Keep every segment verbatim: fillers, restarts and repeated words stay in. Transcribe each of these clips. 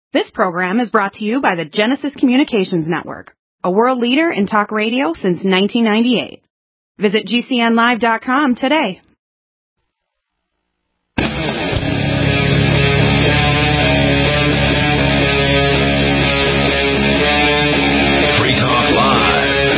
This program is brought to you by the Genesis Communications Network, a world leader in talk radio since nineteen ninety-eight. Visit G C N live dot com today. Free Talk Live.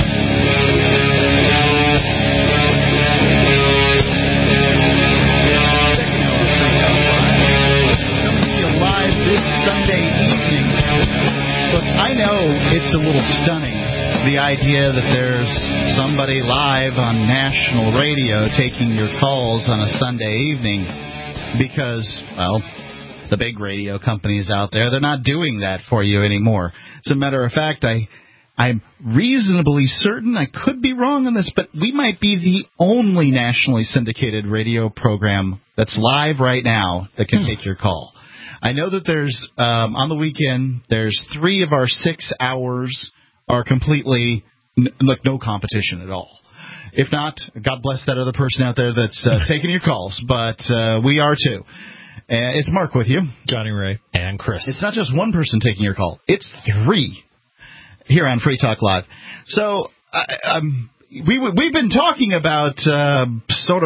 Second hour of Free Talk Live. Coming to you live this Sunday evening. Look, I know it's a little stunning, the idea that there's somebody live on national radio taking your calls on a Sunday evening because, well, the big radio companies out there, they're not doing that for you anymore. As a matter of fact, I, I'm reasonably certain, I could be wrong on this, but we might be the only nationally syndicated radio program that's live right now that can take your call. I know that there's, um, on the weekend, there's three of our six hours are completely, like, no competition at all. If not, God bless that other person out there that's uh, taking your calls, but uh, we are too. Uh, it's Mark with you. Johnny Ray. And Chris. It's not just one person taking your call. It's three here on Free Talk Live. So I, um, we, we've been talking about uh, sort of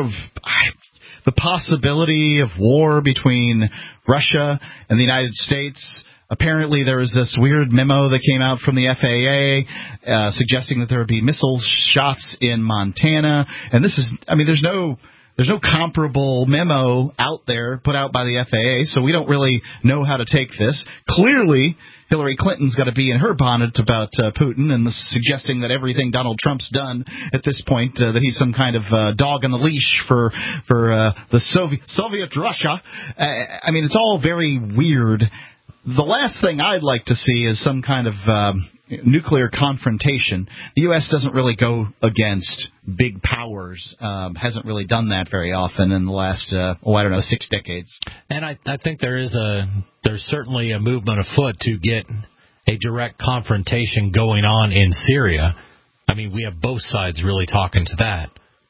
the possibility of war between Russia and the United States. Apparently, there was this weird memo that came out from the F A A uh, suggesting that there would be missile shots in Montana. And this is, I mean, there's no there's no comparable memo out there put out by the F A A, so we don't really know how to take this. Clearly, Hillary Clinton's got to be in her bonnet about uh, Putin and the, suggesting that everything Donald Trump's done at this point, uh, that he's some kind of uh, dog on the leash for for uh, the Soviet, Soviet Russia. Uh, I mean, it's all very weird. The last thing I'd like to see is some kind of um, nuclear confrontation. The U S doesn't really go against big powers, um, hasn't really done that very often in the last, uh, oh, I don't know, six decades. And I, I think there is a there's certainly a movement afoot to get a direct confrontation going on in Syria. I mean, we have both sides really talking to that.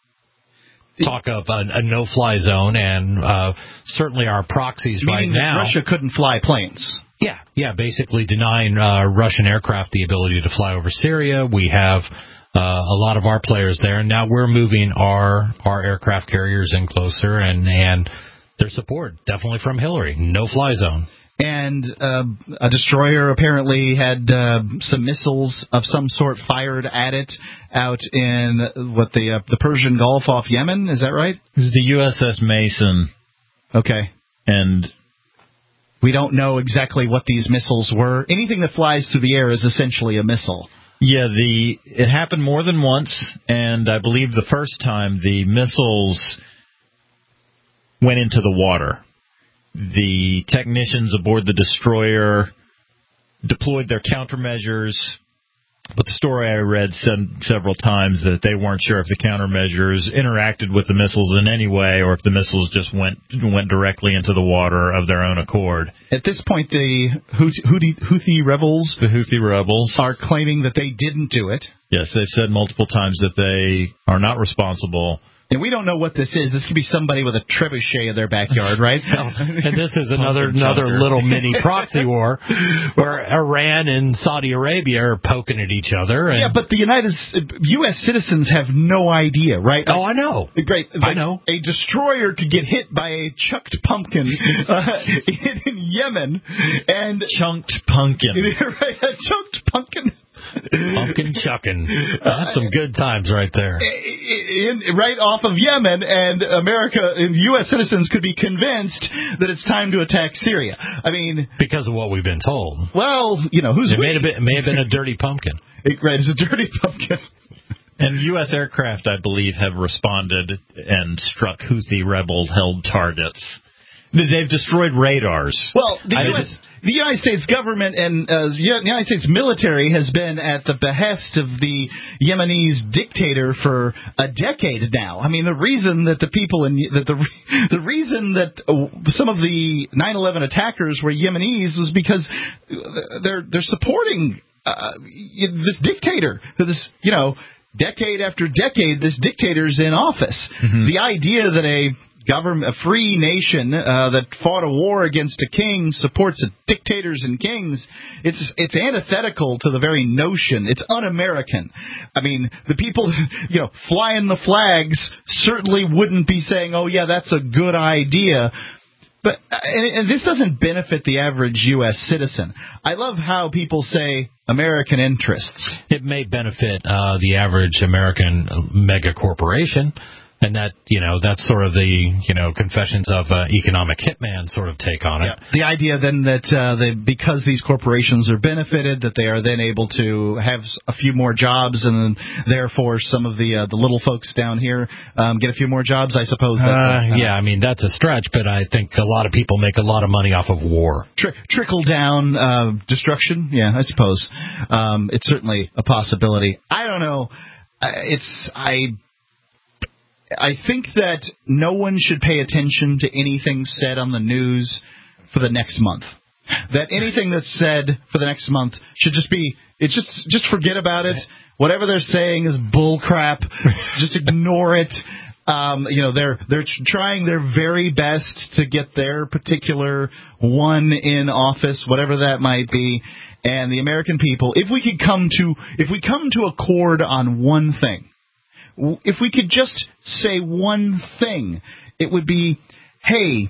Talk of a, a no-fly zone, and uh, certainly our proxies Meaning right now. Russia couldn't fly planes. Yeah, yeah, basically denying uh, Russian aircraft the ability to fly over Syria. We have uh, a lot of our players there, and now we're moving our our aircraft carriers in closer, and, and their support, definitely from Hillary, no-fly zone. And uh, a destroyer apparently had uh, some missiles of some sort fired at it out in what the uh, the Persian Gulf off Yemen. Is that right? It was the U S S Mason. Okay. And we don't know exactly what these missiles were. Anything that flies through the air is essentially a missile. Yeah, the it happened more than once, and I believe the first time the missiles went into the water. The technicians aboard the destroyer deployed their countermeasures, but the story I read said several times that they weren't sure if the countermeasures interacted with the missiles in any way or if the missiles just went went directly into the water of their own accord. At this point, the Houthi, Houthi, Houthi rebels, the Houthi rebels are claiming that they didn't do it. Yes, they've said multiple times that they are not responsible. And we don't know what this is. This could be somebody with a trebuchet in their backyard, right? And this is another another little mini proxy war where Iran and Saudi Arabia are poking at each other. And yeah, but the United U S citizens have no idea, right? Oh, I know. Great. I know. A destroyer could get hit by a chucked pumpkin uh, in, in Yemen, and chunked pumpkin. Right, a chunked pumpkin. Pumpkin chucking. That's some good times right there. In, in, right off of Yemen, and America and U S citizens could be convinced that it's time to attack Syria. I mean, because of what we've been told. Well, you know, who's it may have been, it may have been a dirty pumpkin. It, right, it's a dirty pumpkin. And U S aircraft, I believe, have responded and struck Houthi rebel-held targets. They've destroyed radars. Well, the U S the United States government and uh, the United States military has been at the behest of the Yemenis dictator for a decade now. I mean, the reason that the people in that the the reason that uh, some of the nine eleven attackers were Yemenis was because they're they're supporting uh, this dictator, this you know decade after decade, this dictator's in office. Mm-hmm. The idea that a government, a free nation uh, that fought a war against a king supports dictators and kings. It's it's antithetical to the very notion. It's un-American. I mean, the people, you know, flying the flags certainly wouldn't be saying, "Oh yeah, that's a good idea." But and, and this doesn't benefit the average U S citizen. I love how people say American interests. It may benefit uh, the average American mega corporation. And that, you know, that's sort of the, you know, confessions of uh, economic hitman sort of take on it. Yeah. The idea then that uh, they, because these corporations are benefited, that they are then able to have a few more jobs, and then therefore some of the uh, the little folks down here um, get a few more jobs. I suppose. That's uh, a, uh, yeah, I mean that's a stretch, but I think a lot of people make a lot of money off of war. Tri- trickle down uh, destruction. Yeah, I suppose um, it's certainly a possibility. I don't know. It's I. I think that no one should pay attention to anything said on the news for the next month. That anything that's said for the next month should just be, it's just just forget about it. Whatever they're saying is bull crap. Just ignore it. Um, you know, they're they're trying their very best to get their particular one in office, whatever that might be. And the American people, if we could come to if we come to accord on one thing. If we could just say one thing, it would be, hey,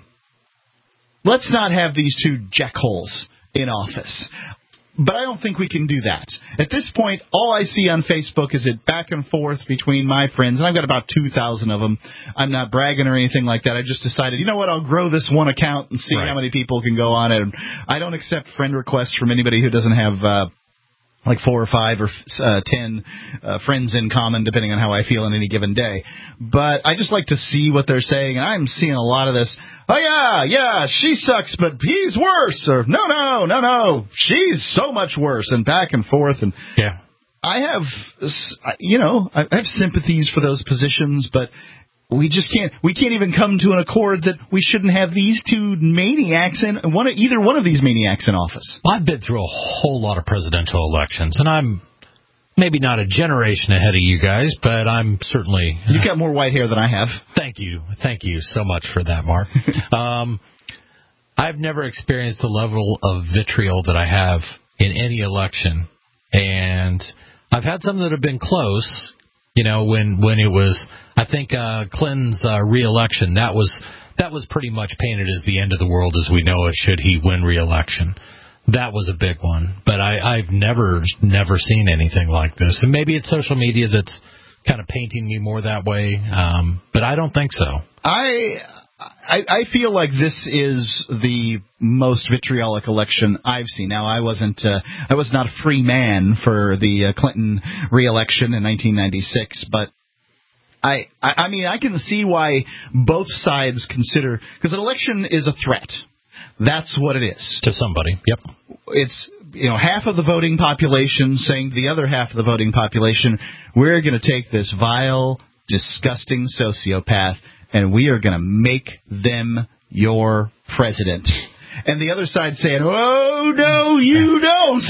let's not have these two jackholes in office. But I don't think we can do that. At this point, all I see on Facebook is it back and forth between my friends, and I've got about two thousand of them. I'm not bragging or anything like that. I just decided, you know what, I'll grow this one account and see right. how many people can go on it. And I don't accept friend requests from anybody who doesn't have uh like four or five or uh, ten uh, friends in common, depending on how I feel on any given day. But I just like to see what they're saying, and I'm seeing a lot of this. Oh, yeah, yeah, she sucks, but he's worse. Or, no, no, no, no, she's so much worse, and back and forth. And yeah, I have, you know, I have sympathies for those positions, but we just can't. We can't even come to an accord that we shouldn't have these two maniacs in one, either one of these maniacs in office. I've been through a whole lot of presidential elections, and I'm maybe not a generation ahead of you guys, but I'm certainly. You've got more white hair than I have. Thank you, thank you so much for that, Mark. um, I've never experienced the level of vitriol that I have in any election, and I've had some that have been close. You know, when, when it was, I think uh, Clinton's uh, re-election, that was that was pretty much painted as the end of the world as we know it should he win re-election. That was a big one. But I, I've never, never seen anything like this. And maybe it's social media that's kind of painting me more that way, um, but I don't think so. I... I, I feel like this is the most vitriolic election I've seen. Now, I wasn't, uh, I was not a free man for the uh, Clinton re-election in nineteen ninety-six, but I, I, I mean, I can see why both sides consider, because an election is a threat. That's what it is. To somebody, yep. It's, you know, half of the voting population saying to the other half of the voting population, we're going to take this vile, disgusting sociopath and we are going to make them your president. And the other side saying, oh, no, you don't.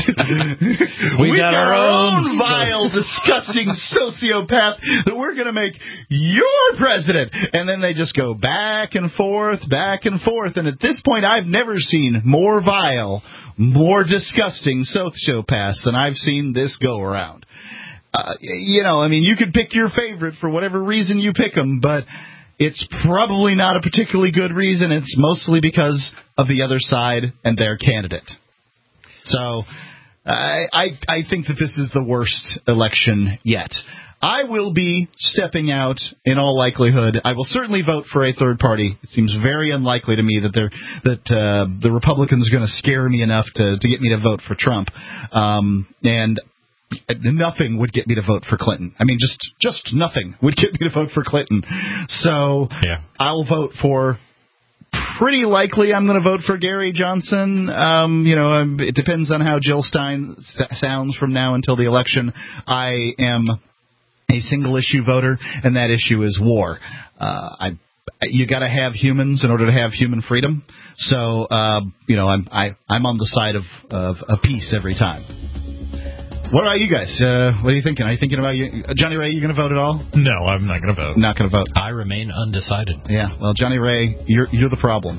we We've got, got our own, own vile, disgusting sociopath that we're going to make your president. And then they just go back and forth, back and forth. And at this point, I've never seen more vile, more disgusting sociopaths than I've seen this go around. Uh, you know, I mean, you could pick your favorite for whatever reason you pick them, but it's probably not a particularly good reason. It's mostly because of the other side and their candidate. So I, I, I think that this is the worst election yet. I will be stepping out in all likelihood. I will certainly vote for a third party. It seems very unlikely to me that they're, that uh, the Republicans are going to scare me enough to, to get me to vote for Trump. Um, and nothing would get me to vote for Clinton. I mean, just just nothing would get me to vote for Clinton. So yeah. I'll vote for, pretty likely I'm going to vote for Gary Johnson. Um, you know, it depends on how Jill Stein sounds from now until the election. I am a single-issue voter, and that issue is war. Uh, I You got to have humans in order to have human freedom. So, uh, you know, I'm I, I'm on the side of, of, of peace every time. What about you guys? Uh, what are you thinking? Are you thinking about you, uh, Johnny Ray? You going to vote at all? No, I'm not going to vote. Not going to vote. I remain undecided. Yeah. Well, Johnny Ray, you're you're the problem.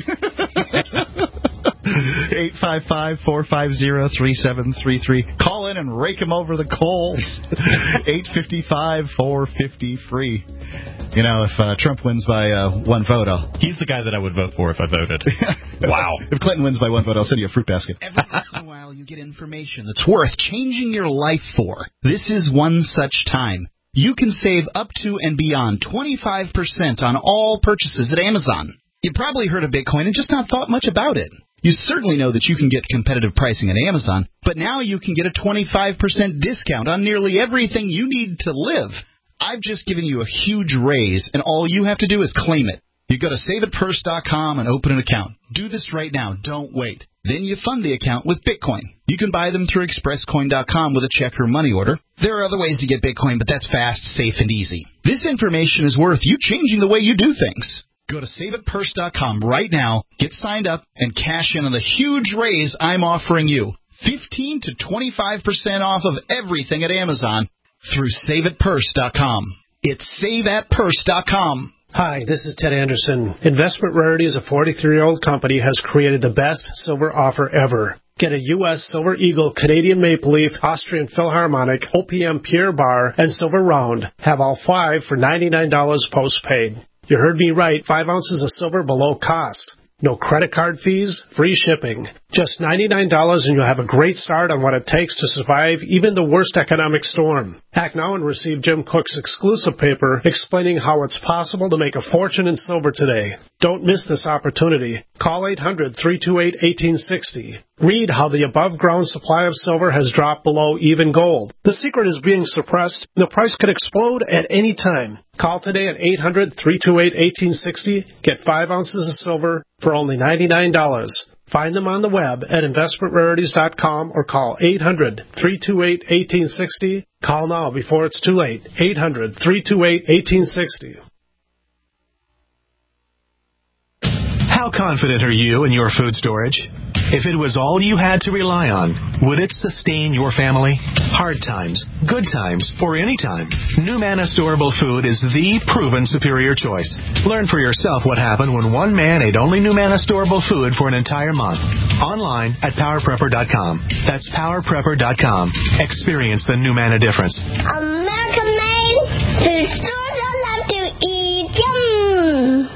eight five five, four five zero, three seven three three. Call in and rake him over the coals. eight five five, four five zero, free. You know, if uh, Trump wins by uh, one vote, I'll... He's the guy that I would vote for if I voted. Wow. If Clinton wins by one vote, I'll send you a fruit basket. Every once in a while, you get information that's worth changing your life for. This is one such time. You can save up to and beyond twenty-five percent on all purchases at Amazon. You probably heard of Bitcoin and just not thought much about it. You certainly know that you can get competitive pricing at Amazon, but now you can get a twenty-five percent discount on nearly everything you need to live. I've just given you a huge raise, and all you have to do is claim it. You go to save it purse dot com and open an account. Do this right now. Don't wait. Then you fund the account with Bitcoin. You can buy them through express coin dot com with a check or money order. There are other ways to get Bitcoin, but that's fast, safe, and easy. This information is worth you changing the way you do things. Go to save it purse dot com right now, get signed up, and cash in on the huge raise I'm offering you. fifteen to twenty-five percent off of everything at Amazon through save it purse dot com. It's save at purse dot com. Hi, this is Ted Anderson. Investment Rarities, a forty-three-year-old company, has created the best silver offer ever. Get a U S Silver Eagle, Canadian Maple Leaf, Austrian Philharmonic, O P M Pure Bar, and Silver Round. Have all five for ninety-nine dollars postpaid. You heard me right, five ounces of silver below cost. No credit card fees, free shipping. Just ninety-nine dollars and you'll have a great start on what it takes to survive even the worst economic storm. Act now and receive Jim Cook's exclusive paper explaining how it's possible to make a fortune in silver today. Don't miss this opportunity. Call eight hundred, three two eight, one eight six zero. Read how the above-ground supply of silver has dropped below even gold. The secret is being suppressed. The price could explode at any time. Call today at eight hundred, three two eight, one eight six zero. Get five ounces of silver for only ninety-nine dollars. Find them on the web at investment rarities dot com or call eight hundred, three two eight, one eight six zero. Call now before it's too late. eight hundred, three two eight, one eight six zero. How confident are you in your food storage? If it was all you had to rely on, would it sustain your family? Hard times, good times, or any time, NuMana Storable Food is the proven superior choice. Learn for yourself what happened when one man ate only NuMana Storable Food for an entire month. Online at power prepper dot com. That's power prepper dot com. Experience the NuMana difference. American made food stores I love to eat. Yum!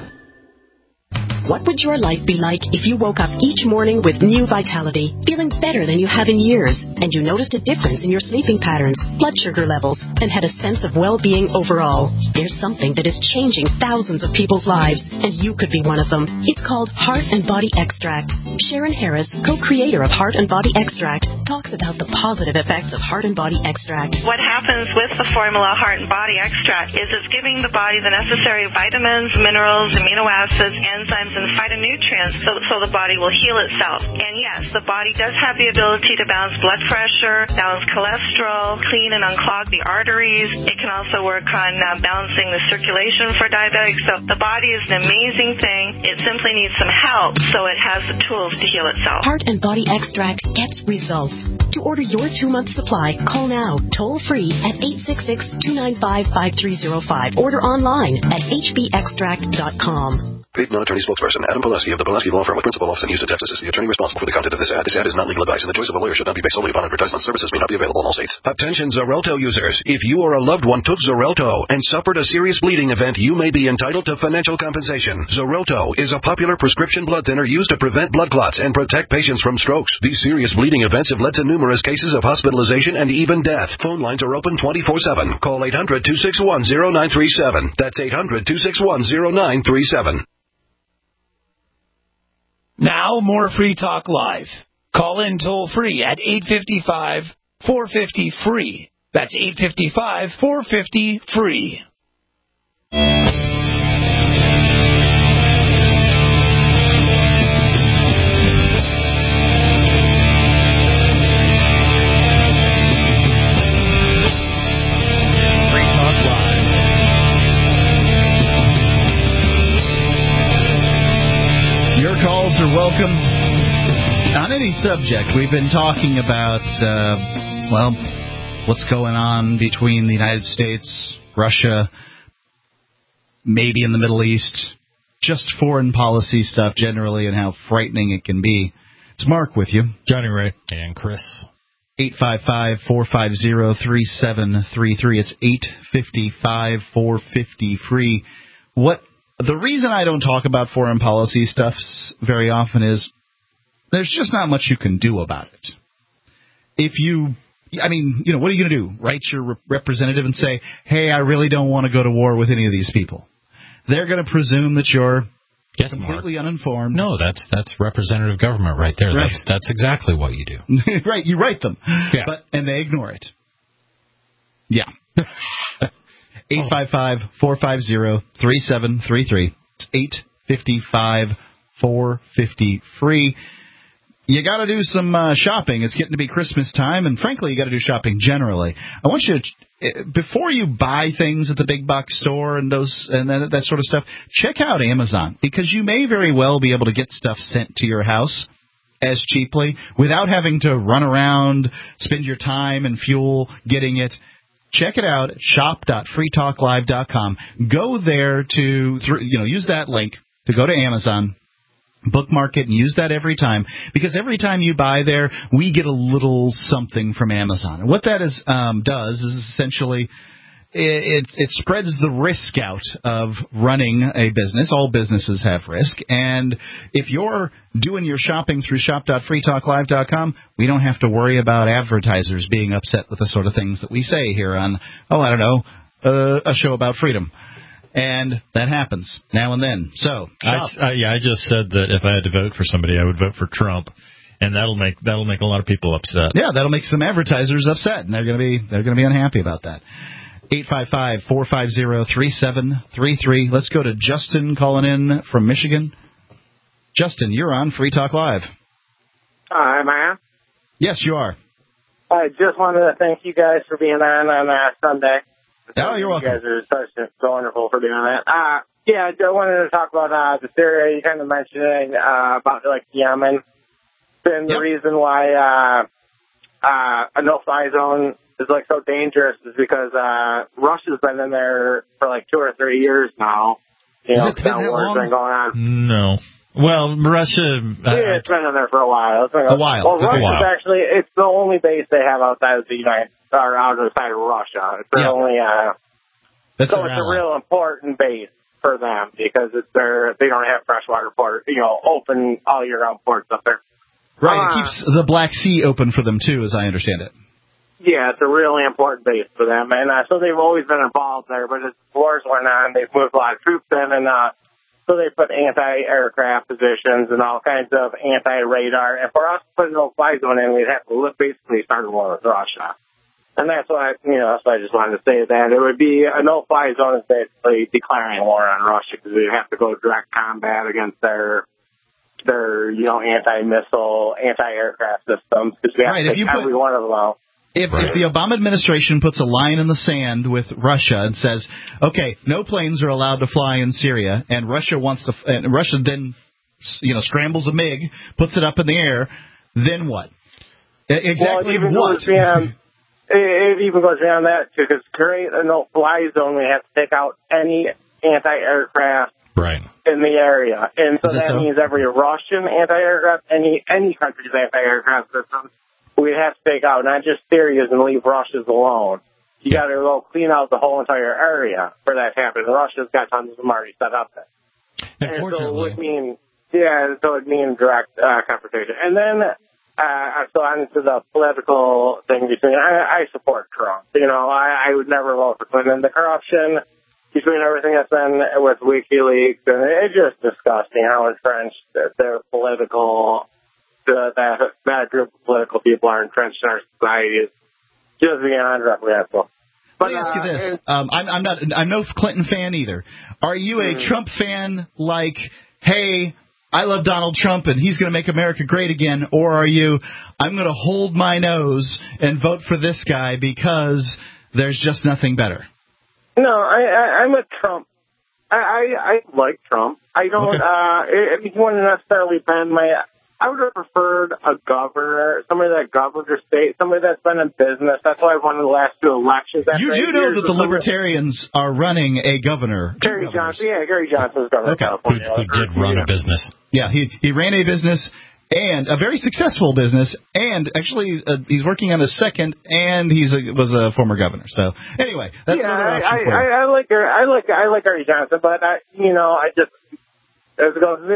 What would your life be like if you woke up each morning with new vitality, feeling better than you have in years, and you noticed a difference in your sleeping patterns, blood sugar levels, and had a sense of well-being overall? There's something that is changing thousands of people's lives, and you could be one of them. It's called Heart and Body Extract. Sharon Harris, co-creator of Heart and Body Extract, talks about the positive effects of Heart and Body Extract. What happens with the formula Heart and Body Extract is it's giving the body the necessary vitamins, minerals, amino acids, enzymes, and phytonutrients so, so the body will heal itself. And yes, the body does have the ability to balance blood pressure, balance cholesterol, clean and unclog the arteries. It can also work on uh, balancing the circulation for diabetics. So the body is an amazing thing. It simply needs some help so it has the tools to heal itself. Heart and Body Extract gets results. To order your two-month supply, call now, toll-free at eight six six, two nine five, five three zero five. Order online at h b extract dot com. Paid non-attorney spokesperson Adam Pulaski of the Pulaski Law Firm with principal office in Houston, Texas is the attorney responsible for the content of this ad. This ad is not legal advice, and the choice of a lawyer should not be based solely upon advertisement. Services may not be available in all states. Attention Xarelto users. If you or a loved one took Xarelto and suffered a serious bleeding event, you may be entitled to financial compensation. Xarelto is a popular prescription blood thinner used to prevent blood clots and protect patients from strokes. These serious bleeding events have led to numerous cases of hospitalization and even death. Phone lines are open twenty-four seven. Call eight hundred, two six one, zero nine three seven. That's eight hundred, two six one, zero nine three seven. Now, more Free Talk Live. Call in toll-free at eight five five, four five zero, free. That's eight five five, four five zero, free. Calls are welcome on any subject. We've been talking about uh, Well, what's going on between the United States, Russia, maybe in the Middle East, just foreign policy stuff generally and how frightening it can be. It's Mark with you. Johnny Ray. And Chris. eight five five, four five zero, three seven three three. It's eight five five, four five zero, free. What the reason I don't talk about foreign policy stuff very often is there's just not much you can do about it. If you, I mean, you know, what are you going to do? Write your representative and say, hey, I really don't want to go to war with any of these people. They're going to presume that you're yes, completely Mark. uninformed. No, that's that's representative government right there. Right. That's that's exactly what you do. Right, you write them, yeah. but and they ignore it. Yeah. eight five five, four five zero, three seven three three. It's eight five five, four five zero, free. You got to do some uh, shopping. It's getting to be Christmas time, and frankly, you got to do shopping generally. I want you to, before you buy things at the big box store and those and that, that sort of stuff, check out Amazon, because you may very well be able to get stuff sent to your house as cheaply without having to run around, spend your time and fuel getting it. Check it out at shop dot free talk live dot com. Go there to, you know, use that link to go to Amazon. Bookmark it and use that every time, because every time you buy there, we get a little something from Amazon. And what that is um, does is essentially it, it, it spreads the risk out of running a business. All businesses have risk. And if you're doing your shopping through shop dot free talk live dot com, we don't have to worry about advertisers being upset with the sort of things that we say here on, oh, I don't know, uh, a show about freedom. And that happens now and then. So, I, I, yeah, I just said that if I had to vote for somebody, I would vote for Trump, and that'll make that'll make a lot of people upset. Yeah, that'll make some advertisers upset, and they're going to be they're going to be unhappy about that. eight five five, four five zero, three seven three three. Let's go to Justin calling in from Michigan. Justin, you're on Free Talk Live. Hi, am I on? Yes, you are. I just wanted to thank you guys for being on on uh, Sunday. Oh, you're welcome. You guys are such so wonderful for doing that. Uh, yeah, I wanted to talk about uh, the Syria. You kind of mentioned uh, about like Yemen. And the yep. reason why uh, uh, a no-fly zone is like so dangerous is because uh, Russia's been in there for like two or three years now. You know, that war's been going on. No. Well, Russia. Uh, yeah, it's been in there for a while. It's been a, a while. Well, Russia's a while. actually it's the only base they have outside of the United or outside of Russia. It's their yeah. only. Uh, That's so it's ally. a real important base for them because it's their they don't have freshwater port. You know, open all year round ports up there. Right. Uh, it keeps the Black Sea open for them too, as I understand it. Yeah, it's a really important base for them, and uh, so they've always been involved there. But as wars went on, they've moved a lot of troops in, and uh, so they put anti-aircraft positions and all kinds of anti-radar. And for us to put a no-fly zone in, we'd have to basically start a war with Russia. And that's why, you know, that's why I just wanted to say that. It would be a no-fly zone is basically declaring war on Russia because we'd have to go direct combat against their, their you know, anti-missile, anti-aircraft systems because we have right, to take every put, one of them out. If, right. if the Obama administration puts a line in the sand with Russia and says, okay, no planes are allowed to fly in Syria, and Russia wants to, and Russia then, you know, scrambles a MiG, puts it up in the air, then what? Exactly well, what? Beyond, it, it even goes beyond that, too, because to create a no-fly zone, we have to take out any anti-aircraft right. in the area. And so that, that so? means every Russian anti-aircraft, any any country's anti-aircraft system, we have to take out, not just Syria's and leave Russia's alone. You got to go clean out the whole entire area for that to happen. Russia's got tons of them already set up there. And so it would mean, yeah, so it would mean direct uh, confrontation. And then, uh, so on to the political thing between, I, I support Trump. You know, I, I would never vote for Clinton. The corruption between everything that's been with WikiLeaks, and it's just disgusting how entrenched their political The, that that group of political people are entrenched in our society is just beyond reprehensible. Let me ask you this: um, I'm, I'm not, I'm no Clinton fan either. Are you a mm. Trump fan? Like, hey, I love Donald Trump and he's going to make America great again, or are you? I'm going to hold my nose and vote for this guy because there's just nothing better. No, I, I, I'm a Trump. I, I, I like Trump. I don't. Okay. Uh, if you want to necessarily bend my I would have preferred a governor, somebody that governed your state, somebody that's been in business. That's why I wanted the last two elections. You do know that the Libertarians are running a governor. Gary Johnson, yeah, Gary Johnson's governor okay. of California. Who, who did run a business. Yeah, he, he ran a business, and a very successful business, and actually uh, he's working on a second, and he's a, was a former governor. So anyway, that's yeah, another option I, for you. I, I like Gary, I like I like Gary Johnson, but I, you know, I just as it goes,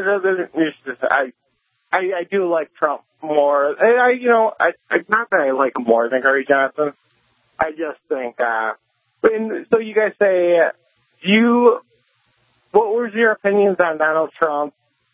I. I, I do like Trump more. And I, you know, I, I not that I like him more than Gary Johnson. I just think. Uh, and so you guys say, do you? What was your opinions on Donald Trump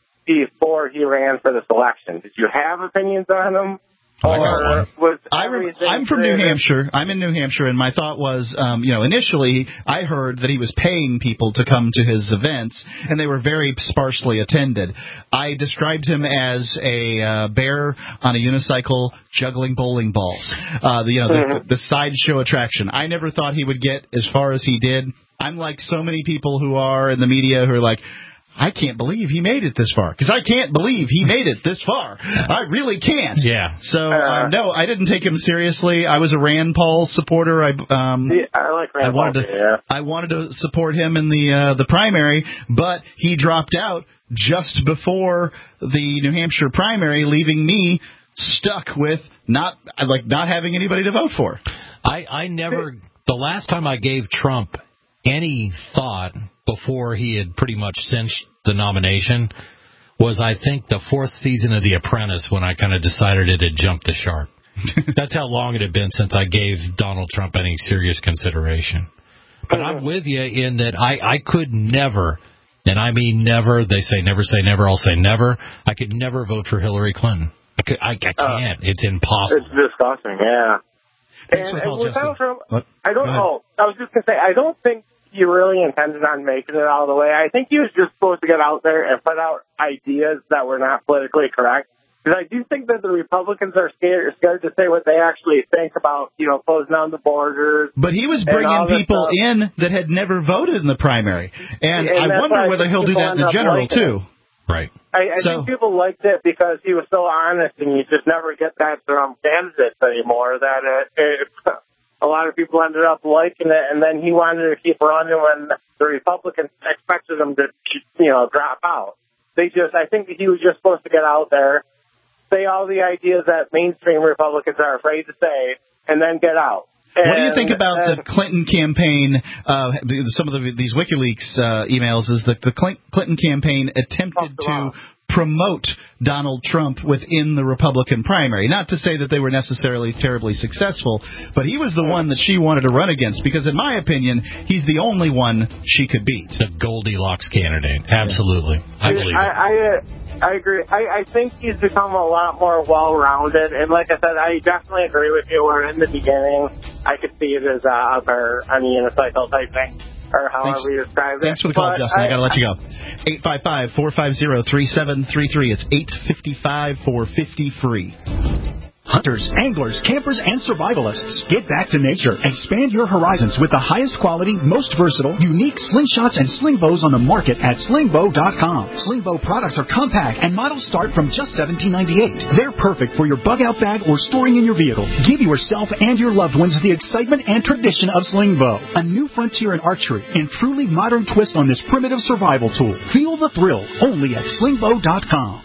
before he ran for this election? Did you have opinions on him? Or was I rem- I'm from New Hampshire. I'm in New Hampshire, and my thought was, um, you know, initially I heard that he was paying people to come to his events, and they were very sparsely attended. I described him as a uh, bear on a unicycle juggling bowling balls, uh, the, you know, mm-hmm. the, the sideshow attraction. I never thought he would get as far as he did. I'm like so many people who are in the media who are like, I can't believe he made it this far. Because I can't believe he made it this far. I really can't. Yeah. So, uh, no, I didn't take him seriously. I was a Rand Paul supporter. I um, yeah, I like Rand I wanted Paul, to, yeah. I wanted to support him in the uh, the primary, but he dropped out just before the New Hampshire primary, leaving me stuck with not like not having anybody to vote for. I, I never – the last time I gave Trump any thought – before he had pretty much cinched the nomination was, I think, the fourth season of The Apprentice when I kind of decided it had jumped the shark. That's how long it had been since I gave Donald Trump any serious consideration. But I'm with you in that I, I could never, and I mean never, they say never say never, I'll say never, I could never vote for Hillary Clinton. I, could, I, I can't. Uh, it's impossible. It's disgusting, yeah. And, and with Donald Trump, I don't know. I was just going to say, I don't think he really intended on making it all the way. I think he was just supposed to get out there and put out ideas that were not politically correct. Because I do think that the Republicans are scared, scared to say what they actually think about, you know, closing down the borders. But he was bringing people stuff. in that had never voted in the primary. And, and I wonder whether he'll do that in the general, too. It. Right. I, I so, think people liked it because he was so honest, and you just never get that from candidates anymore, that it, it a lot of people ended up liking it, and then he wanted to keep running when the Republicans expected him to, you know, drop out. They just, I think he was just supposed to get out there, say all the ideas that mainstream Republicans are afraid to say, and then get out. And, what do you think about and, the Clinton campaign? Uh, some of the, these WikiLeaks uh, emails is that the Clinton campaign attempted to promote Donald Trump within the Republican primary. Not to say that they were necessarily terribly successful, but he was the one that she wanted to run against because, in my opinion, he's the only one she could beat. The Goldilocks candidate. Absolutely. Yeah. I believe I, I, uh, I agree. I, I think he's become a lot more well-rounded, and like I said, I definitely agree with you where in the beginning I could see it as a, a bear on the unicycle type thing. Or however Thanks. you describe it. Thanks for the call, but Justin. I, I got to let you go. eight five five, four five zero, three seven three three. It's eight five five, four five zero, free. Hunters, anglers, campers, and survivalists. Get back to nature. Expand your horizons with the highest quality, most versatile, unique slingshots and sling bows on the market at sling bow dot com. Sling bow products are compact and models start from just seventeen ninety-eight. They're perfect for your bug out bag or storing in your vehicle. Give yourself and your loved ones the excitement and tradition of sling bow. A new frontier in archery and truly modern twist on this primitive survival tool. Feel the thrill only at sling bow dot com.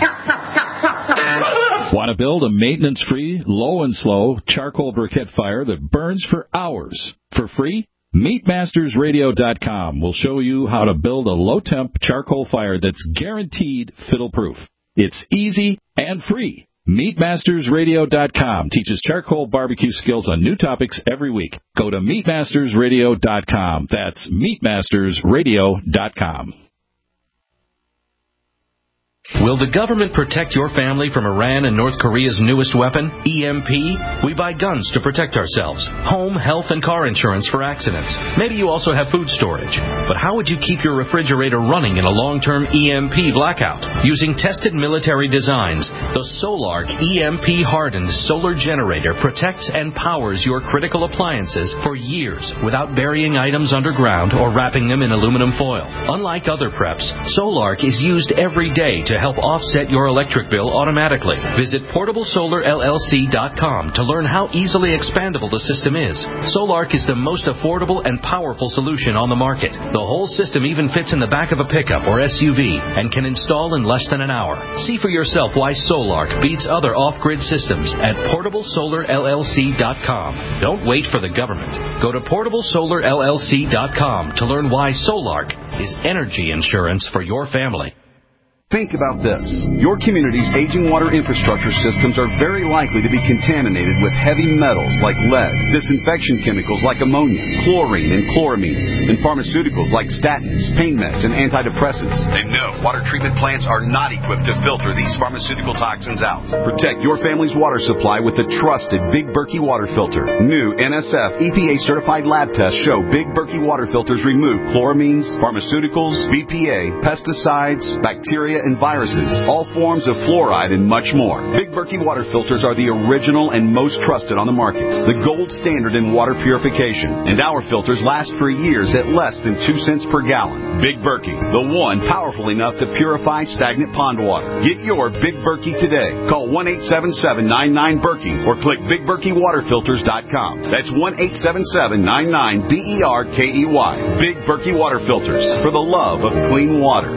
Want to build a maintenance-free, low and slow charcoal briquette fire that burns for hours for free? meat masters radio dot com will show you how to build a low-temp charcoal fire that's guaranteed fiddle-proof. It's easy and free. meat masters radio dot com teaches charcoal barbecue skills on new topics every week. Go to meat masters radio dot com. That's meat masters radio dot com. Will the government protect your family from Iran and North Korea's newest weapon, E M P? We buy guns to protect ourselves, home, health, and car insurance for accidents. Maybe you also have food storage. But how would you keep your refrigerator running in a long-term E M P blackout? Using tested military designs, the Solark E M P-hardened solar generator protects and powers your critical appliances for years without burying items underground or wrapping them in aluminum foil. Unlike other preps, Solark is used every day to help offset your electric bill automatically. Visit portable solar L L C dot com to learn how easily expandable the system is. Solark is the most affordable and powerful solution on the market. The whole system even fits in the back of a pickup or S U V and can install in less than an hour. See for yourself why Solark beats other off-grid systems at portable solar L L C dot com. Don't wait for the government. Go to portable solar L L C dot com to learn why Solark is energy insurance for your family. Think about this. Your community's aging water infrastructure systems are very likely to be contaminated with heavy metals like lead, disinfection chemicals like ammonia, chlorine and chloramines, and pharmaceuticals like statins, pain meds, and antidepressants. And no, water treatment plants are not equipped to filter these pharmaceutical toxins out. Protect your family's water supply with the trusted Big Berkey water filter. New N S F E P A-certified lab tests show Big Berkey water filters remove chloramines, pharmaceuticals, B P A, pesticides, bacteria, and viruses, all forms of fluoride, and much more. Big Berkey water filters are the original and most trusted on the market, the gold standard in water purification, and our filters last for years at less than two cents per gallon. Big Berkey, the one powerful enough to purify stagnant pond water. Get your Big Berkey today. Call one eight seven seven, nine nine, Berkey or click big berkey water filters dot com. That's one eight seven seven, nine nine, B E R K E Y. Big Berkey water filters, for the love of clean water.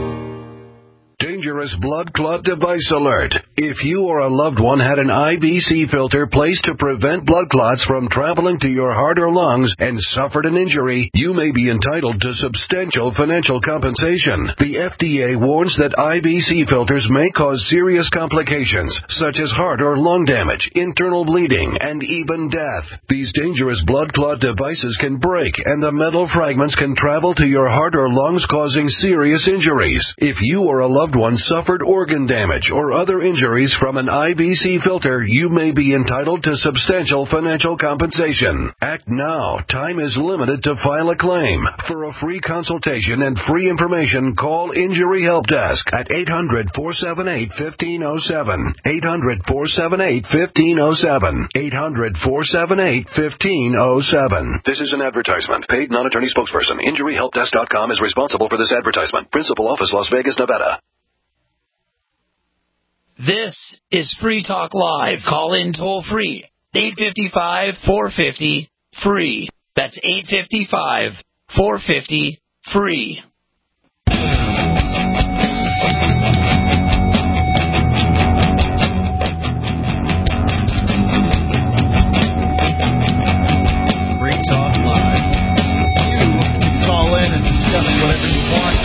Dangerous blood clot device alert. If you or a loved one had an I V C filter placed to prevent blood clots from traveling to your heart or lungs and suffered an injury, you may be entitled to substantial financial compensation. The F D A warns that I V C filters may cause serious complications, such as heart or lung damage, internal bleeding, and even death. These dangerous blood clot devices can break, and the metal fragments can travel to your heart or lungs, causing serious injuries. If you or a loved one suffered organ damage or other injuries from an I V C filter, you may be entitled to substantial financial compensation. Act now. Time is limited to file a claim. For a free consultation and free information, call Injury Help Desk at eight hundred, four seven eight, one five zero seven. eight hundred, four seven eight, one five zero seven. eight hundred, four seven eight, one five zero seven. This is an advertisement. Paid non-attorney spokesperson. Injury Help Desk dot com is responsible for this advertisement. Principal office, Las Vegas, Nevada. This is Free Talk Live. Call in toll free. eight five five, four five zero, free. That's eight five five, four five zero, free. Free Talk Live. You can call in and discuss whatever you want.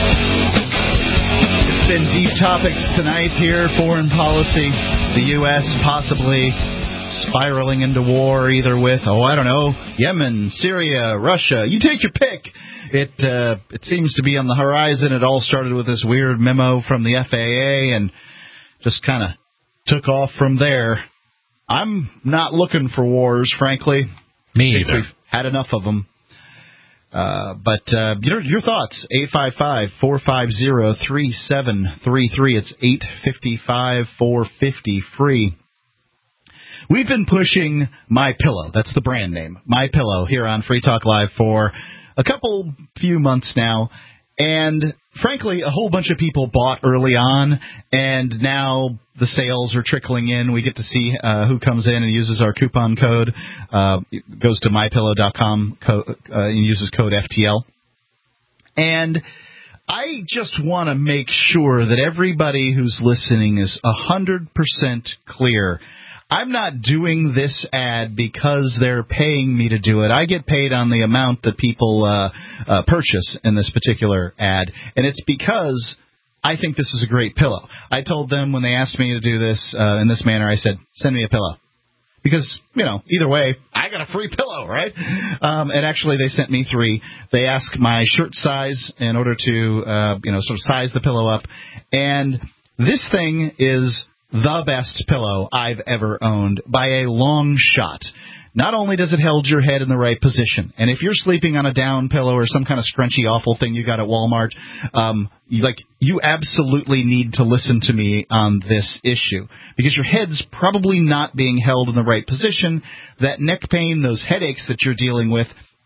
It's been deep topics tonight here. Foreign policy, the U S possibly spiraling into war, either with, oh, I don't know, Yemen, Syria, Russia. You take your pick. It uh, it seems to be on the horizon. It all started with this weird memo from the F A A and just kind of took off from there. I'm not looking for wars, frankly. Me either. We've had enough of them. Uh, but uh, your, your thoughts, eight five five, four five zero, three seven three three. It's eight five five, four five zero, free. We've been pushing MyPillow. That's the brand name, MyPillow, here on Free Talk Live for a couple few months now. And frankly, a whole bunch of people bought early on, and now the sales are trickling in. We get to see uh, who comes in and uses our coupon code. Uh, goes to my pillow dot com co- uh, and uses code F T L. And I just want to make sure that everybody who's listening is one hundred percent clear. I'm not doing this ad because they're paying me to do it. I get paid on the amount that people uh, uh, purchase in this particular ad, and it's because I think this is a great pillow. I told them when they asked me to do this uh, in this manner, I said, send me a pillow. Because, you know, either way, I got a free pillow, right? Um, and actually, they sent me three. They asked my shirt size in order to, uh, you know, sort of size the pillow up. And this thing is the best pillow I've ever owned by a long shot. Not only does it hold your head in the right position, and if you're sleeping on a down pillow or some kind of scrunchy, awful thing you got at Walmart, um, you, like you absolutely need to listen to me on this issue, because your head's probably not being held in the right position. That neck pain, those headaches that you're dealing with,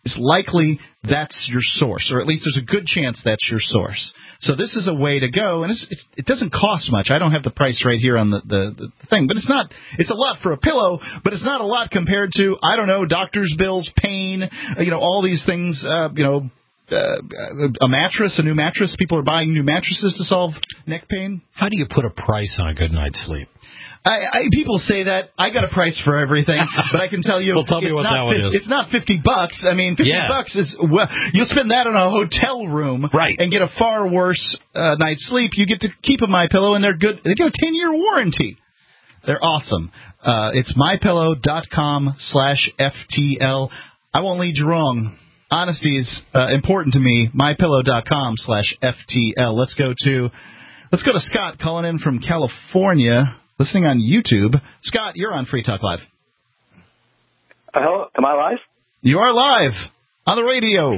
it's likely that's your source, or at least there's a good chance that's your source. So this is a way to go, and it's, it's, it doesn't cost much. I don't have the price right here on the, the, the thing, but it's not. It's a lot for a pillow, but it's not a lot compared to, I don't know, doctor's bills, pain, you know, all these things, uh, you know, uh, a mattress, a new mattress. People are buying new mattresses to solve neck pain. How do you put a price on a good night's sleep? I, I, people say that. I got a price for everything, but I can tell you, well, tell me it's, what not that one fifty, is. It's not fifty bucks. I mean, fifty yeah. bucks is well, you'll spend that on a hotel room, right. and get a far worse uh, night's sleep. You get to keep a MyPillow, and they're good. They get a ten year warranty. They're awesome. Uh, it's mypillow dot com slash F T L. I won't lead you wrong. Honesty is uh, important to me. mypillow dot com slash F T L. Let's go to let's go to Scott calling in from California. Listening on YouTube. Scott, you're on Free Talk Live. Uh, hello, am I live? You are live on the radio.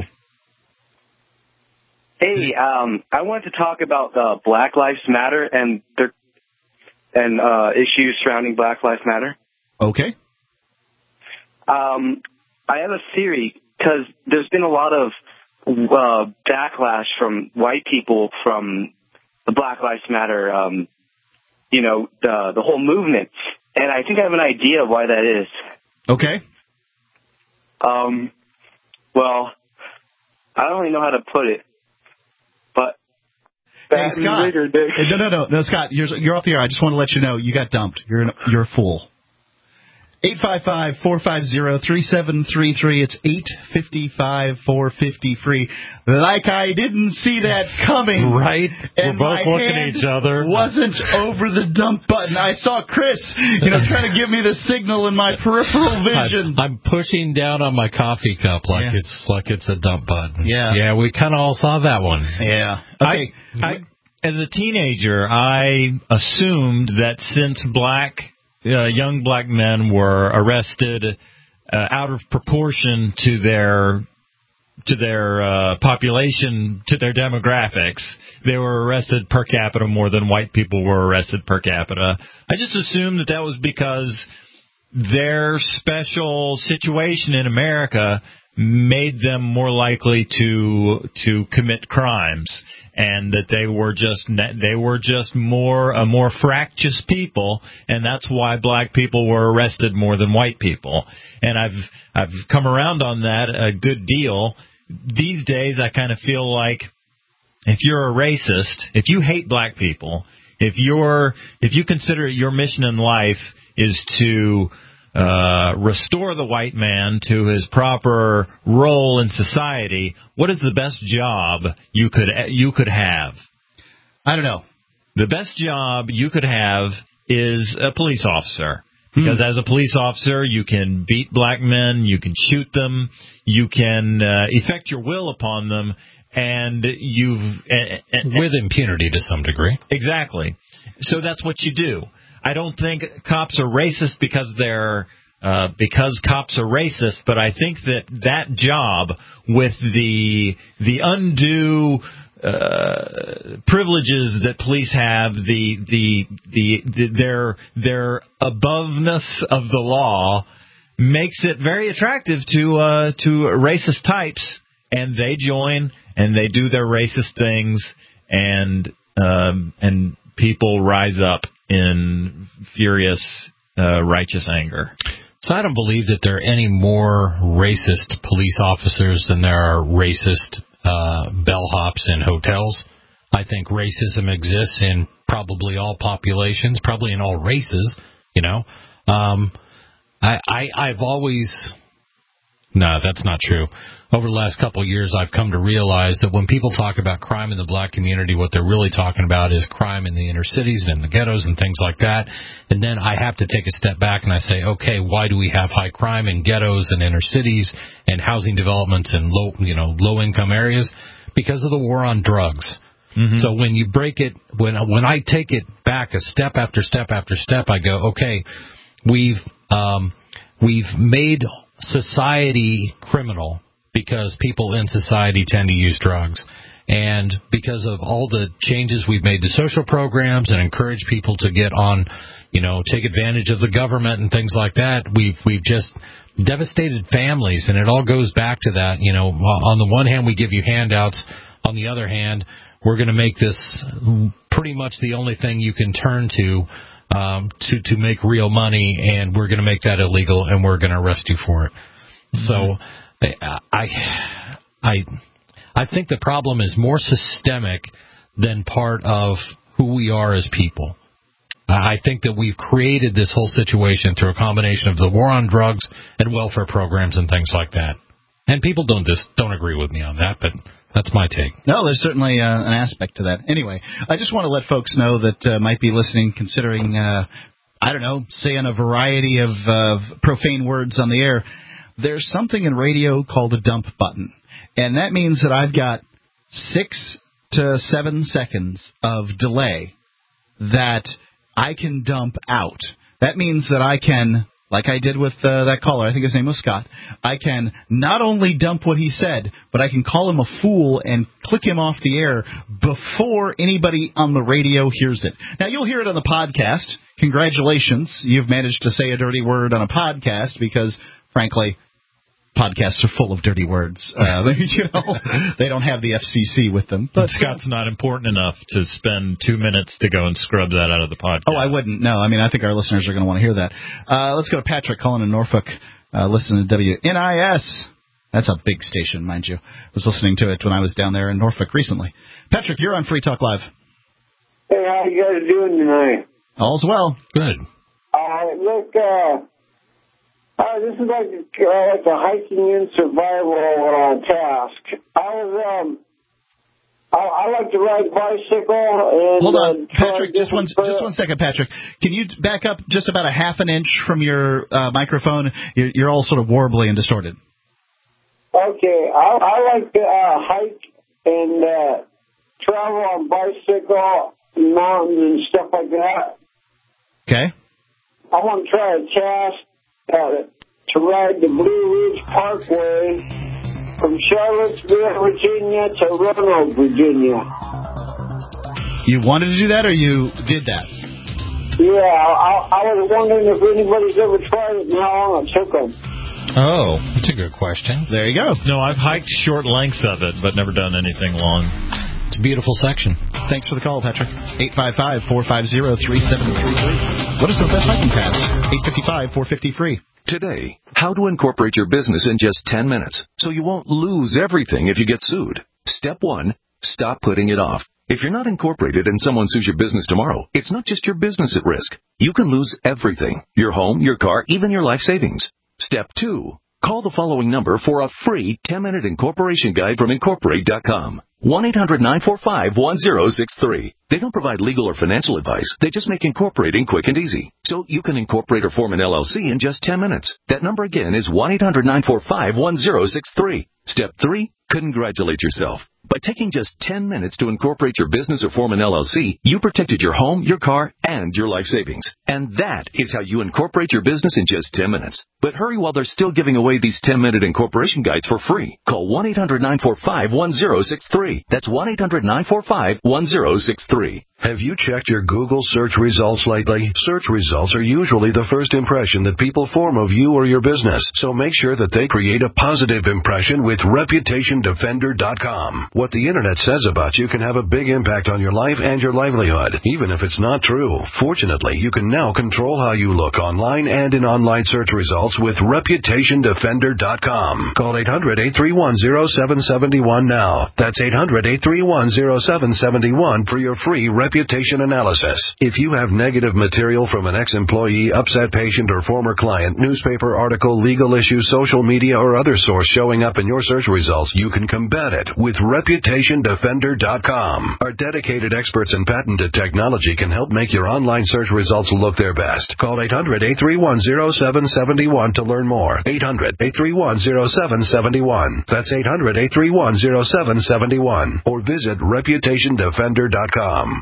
Hey, um, I wanted to talk about uh, Black Lives Matter and their and uh, issues surrounding Black Lives Matter. Okay. Um, I have a theory because there's been a lot of uh, backlash from white people from the Black Lives Matter um you know, the the whole movement. And I think I have an idea of why that is. Okay. Um, well, I don't really know how to put it, but... Hey, Scott. No, no, no, no, Scott, you're, you're off the air. I just want to let you know you got dumped. You're, an, you're a fool. eight five five, four five zero, three seven three three. It's eight five five, four five zero, free. Like I didn't see that coming. Right. And We're both my looking hand at each other. Wasn't over the dump button. I saw Chris, you know, trying to give me the signal in my peripheral vision. I, I'm pushing down on my coffee cup like yeah. it's like it's a dump button. Yeah. Yeah, we kind of all saw that one. Yeah. Okay. I, I, as a teenager, I assumed that since black... Uh, young black men were arrested uh, out of proportion to their to their uh, population, to their demographics. They were arrested per capita more than white people were arrested per capita. I just assumed that that was because their special situation in America made them more likely to to commit crimes, and that they were just they were just more a more fractious people, and that's why black people were arrested more than white people. And I've I've come around on that a good deal. These days, I kind of feel like if you're a racist, if you hate black people, if you're if you consider your mission in life is to Uh, restore the white man to his proper role in society, what is the best job you could you could have? I don't know. The best job you could have is a police officer. Because hmm. as a police officer, you can beat black men, you can shoot them, you can uh, effect your will upon them, and you've... Uh, uh, with impunity to some degree. Exactly. So that's what you do. I don't think cops are racist because they're uh, because cops are racist, but I think that that job with the the undue uh, privileges that police have, the the, the the their their aboveness of the law, makes it very attractive to uh, to racist types, and they join and they do their racist things, and um, and people rise up in furious, uh, righteous anger. So I don't believe that there are any more racist police officers than there are racist uh, bellhops in hotels. I think racism exists in probably all populations, probably in all races, you know. Um, I, I, I've always... No, that's not true. Over the last couple of years, I've come to realize that when people talk about crime in the black community, what they're really talking about is crime in the inner cities and in the ghettos and things like that. And then I have to take a step back and I say, okay, why do we have high crime in ghettos and inner cities and housing developments in low, you know, low income areas? Because of the war on drugs. Mm-hmm. So when you break it, when when I take it back a step after step after step, I go, okay, we've um, we've made society criminal because people in society tend to use drugs. And because of all the changes we've made to social programs and encourage people to get on, you know, take advantage of the government and things like that, we've we've just devastated families, and it all goes back to that. You know, on the one hand, we give you handouts. On the other hand, we're going to make this pretty much the only thing you can turn to um, to to make real money, and we're going to make that illegal, and we're going to arrest you for it. So, I, I, I think the problem is more systemic than part of who we are as people. I think that we've created this whole situation through a combination of the war on drugs and welfare programs and things like that. And people don't just don't agree with me on that, but that's my take. No, there's certainly uh, an aspect to that. Anyway, I just want to let folks know that uh, might be listening, considering, uh, I don't know, saying a variety of uh, profane words on the air. There's something in radio called a dump button, and that means that I've got six to seven seconds of delay that I can dump out. That means that I can, like I did with uh, that caller, I think his name was Scott, I can not only dump what he said, but I can call him a fool and click him off the air before anybody on the radio hears it. Now, you'll hear it on the podcast. Congratulations, you've managed to say a dirty word on a podcast because, frankly, podcasts are full of dirty words. Uh, you know, they don't have the F C C with them. But Scott's not important enough to spend two minutes to go and scrub that out of the podcast. Oh, I wouldn't. No, I mean, I think our listeners are going to want to hear that. Uh, let's go to Patrick calling in Norfolk. Uh, listen to W N I S. That's a big station, mind you. I was listening to it when I was down there in Norfolk recently. Patrick, you're on Free Talk Live. Hey, how you guys doing tonight? All's well. Good. Uh, look, uh, Uh, this is like uh, like a hiking in survival uh, task. I was um, I, I like to ride bicycle. And, Hold on, uh, Patrick. Just one, just one second, Patrick. Can you back up just about a half an inch from your uh, microphone? You're, you're all sort of warbly and distorted. Okay, I, I like to uh, hike and uh, travel on bicycle, mountains and stuff like that. Okay. I want to try a task. Uh, to ride the Blue Ridge Parkway from Charlottesville, Virginia to Roanoke, Virginia. You wanted to do that, or you did that? Yeah, I, I was wondering if anybody's ever tried it and how long it took them. Oh, that's a good question. There you go. No, I've hiked short lengths of it, but never done anything long. It's a beautiful section. Thanks for the call, Patrick. eight five five, four five zero, three seven three three. What is the best hiking paths? eight five five, four five zero, free. Today, how to incorporate your business in just ten minutes so you won't lose everything if you get sued. Step one, stop putting it off. If you're not incorporated and someone sues your business tomorrow, it's not just your business at risk. You can lose everything. Your home, your car, even your life savings. Step two, call the following number for a free ten-minute incorporation guide from Incorporate dot com. one eight hundred nine four five one zero six three. They don't provide legal or financial advice. They just make incorporating quick and easy. So you can incorporate or form an L L C in just ten minutes. That number again is one eight hundred nine four five one zero six three. Step three, congratulate yourself. By taking just ten minutes to incorporate your business or form an L L C, you protected your home, your car, and your life savings. And that is how you incorporate your business in just ten minutes. But hurry while they're still giving away these ten-minute incorporation guides for free. Call one eight hundred nine four five one zero six three. That's one eight hundred nine four five one zero six three. Have you checked your Google search results lately? Search results are usually the first impression that people form of you or your business, so make sure that they create a positive impression with Reputation Defender dot com. What the internet says about you can have a big impact on your life and your livelihood, even if it's not true. Fortunately, you can now control how you look online and in online search results with Reputation Defender dot com. Call eight hundred, eight three one, zero seven seven one now. That's eight hundred, eight three one, zero seven seven one for your free reputation analysis. If you have negative material from an ex-employee, upset patient, or former client, newspaper article, legal issue, social media, or other source showing up in your search results, you can combat it with Reputation Defender dot com. Our dedicated experts in patented technology can help make your online search results look their best. Call eight hundred, eight three one, zero seven seven one to learn more. eight hundred, eight three one, zero seven seven one. That's eight hundred, eight three one, zero seven seven one. Or visit Reputation Defender dot com.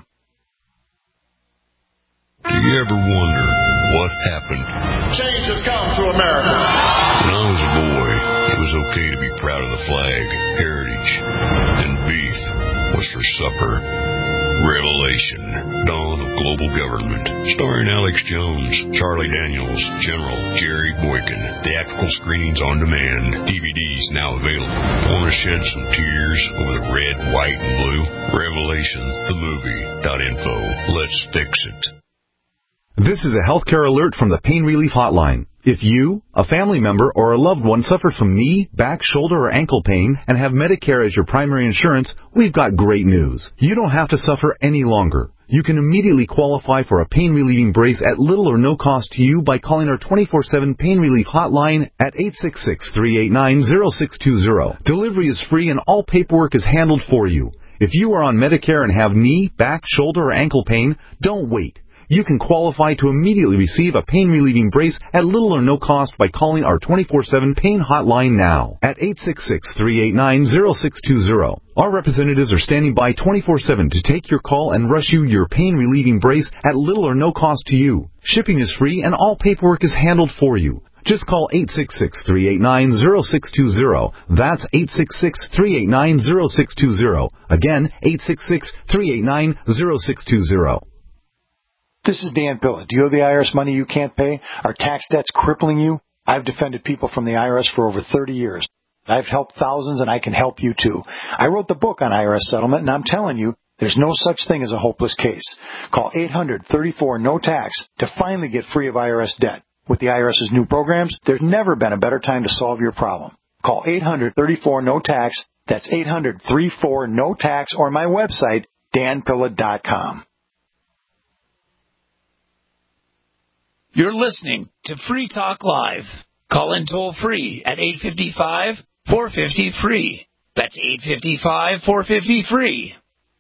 Do you ever wonder what happened? Change has come to America. When I was a boy, it was okay to be proud of the flag, heritage, and beef was for supper. Revelation, Dawn of Global Government, starring Alex Jones, Charlie Daniels, General Jerry Boykin. Theatrical screenings on demand. D V Ds now available. Want to shed some tears over the red, white, and blue? Revelation, the movie. Info. Let's fix it. This is a healthcare alert from the Pain Relief Hotline. If you, a family member, or a loved one suffers from knee, back, shoulder, or ankle pain and have Medicare as your primary insurance, we've got great news. You don't have to suffer any longer. You can immediately qualify for a pain-relieving brace at little or no cost to you by calling our twenty-four seven Pain Relief Hotline at eight six six, three eight nine, zero six two zero. Delivery is free and all paperwork is handled for you. If you are on Medicare and have knee, back, shoulder, or ankle pain, don't wait. You can qualify to immediately receive a pain-relieving brace at little or no cost by calling our twenty-four seven Pain Hotline now at eight six six, three eight nine, zero six two zero. Our representatives are standing by twenty-four seven to take your call and rush you your pain-relieving brace at little or no cost to you. Shipping is free and all paperwork is handled for you. Just call eight six six, three eight nine, zero six two zero. That's eight six six, three eight nine, zero six two zero. Again, eight six six, three eight nine, zero six two zero. This is Dan Pilla. Do you owe the I R S money you can't pay? Are tax debts crippling you? I've defended people from the I R S for over thirty years. I've helped thousands, and I can help you too. I wrote the book on I R S settlement, and I'm telling you, there's no such thing as a hopeless case. Call eight hundred, thirty-four, no tax to finally get free of I R S debt. With the IRS's new programs, there's never been a better time to solve your problem. Call eight hundred, thirty-four, no tax. That's eight hundred, thirty-four, no tax, or my website, dan pilla dot com. You're listening to Free Talk Live. Call in toll free at eight five five, four five zero, free. That's eight five five, four five zero, free.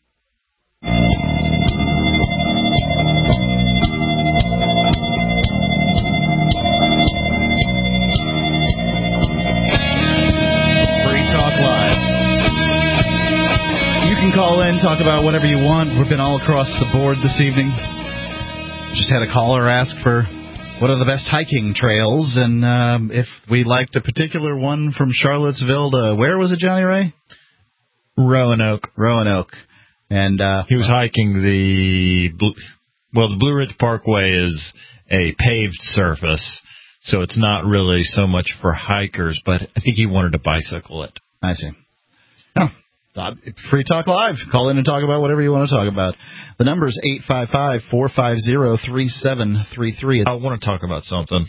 Call in, talk about whatever you want. We've been all across the board this evening. Just had a caller ask for what are the best hiking trails, and um, if we liked a particular one from Charlottesville to, where was it, Johnny Ray? Roanoke. Roanoke. And uh, he was hiking the, well, the Blue Ridge Parkway is a paved surface, so it's not really so much for hikers, but I think he wanted to bicycle it. I see. Oh. Free Talk Live. Call in and talk about whatever you want to talk about. The number is eight five five, four five zero, three seven three three. I want to talk about something.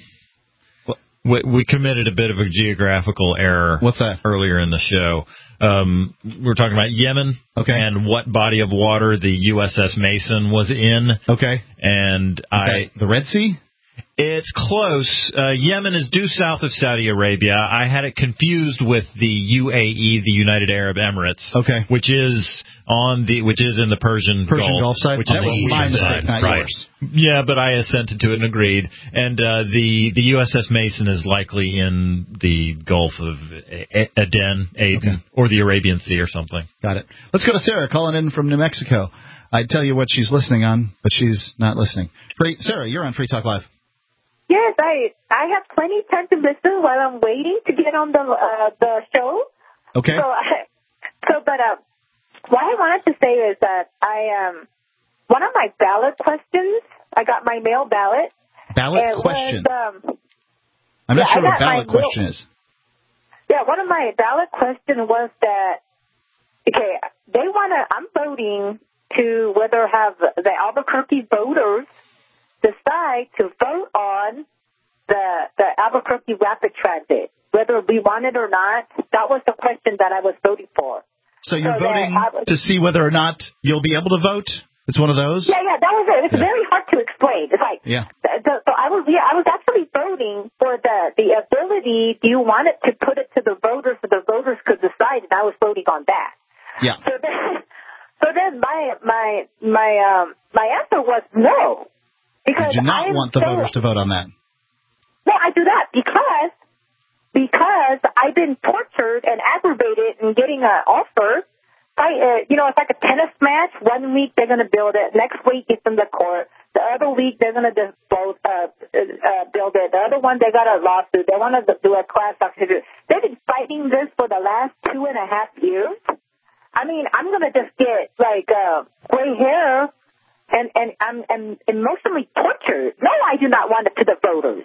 We, we committed a bit of a geographical error. What's that? Earlier in the show. Um, we were talking about Yemen. Okay. And what body of water the U S S Mason was in. Okay. And I... The Red Sea? It's close. Uh, Yemen is due south of Saudi Arabia. I had it confused with the U A E, the United Arab Emirates, okay, which is on the which is in the Persian, Persian Gulf, Gulf side. which That is was the my eastern mistake, side, not right? yours. Yeah, but I assented to it and agreed. And uh, the the U S S Mason is likely in the Gulf of Aden, Aden, okay, or the Arabian Sea or something. Got it. Let's go to Sarah calling in from New Mexico. I'd tell you what she's listening on, but she's not listening. Free, Sarah, you're on Free Talk Live. Yes, I I have plenty of time to listen while I'm waiting to get on the uh, the show. Okay. So, I, so but uh, what I wanted to say is that I um one of my ballot questions, I got my mail ballot. Ballot question. Was, um, I'm not yeah, sure what ballot mail, question is. Yeah, one of my ballot question was that okay, they want to. I'm voting to whether have the Albuquerque voters decide to vote on the the Albuquerque Rapid Transit, whether we want it or not. That was the question that I was voting for. So you're so voting was, to see whether or not you'll be able to vote? It's one of those? Yeah, yeah, that was it. It's yeah. very hard to explain. It's like, yeah. The, so I was, yeah, I was actually voting for the the ability. Do you want it to put it to the voters so the voters could decide? And I was voting on that. Yeah. So then, so then my my my um my answer was no. Because you do not want the so, voters to vote on that. No, I do that because because I've been tortured and aggravated in getting an offer. I, uh, you know, it's like a tennis match. One week they're going to build it. Next week it's in the court. The other week they're going to just vote, uh, uh, build it. The other one they got a lawsuit. They want to do a class action. They've been fighting this for the last two and a half years. I mean, I'm going to just get, like, uh, gray hair and, and, and, and emotionally tortured. No, I do not want it to the voters.